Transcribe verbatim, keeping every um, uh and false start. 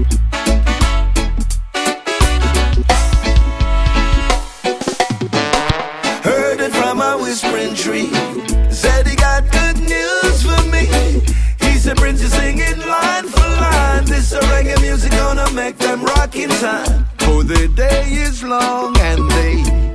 Heard it from a whispering tree, said he got good news for me. He said, Prince, you singing line for line. This reggae music gonna make them rock in time. For the day is long and they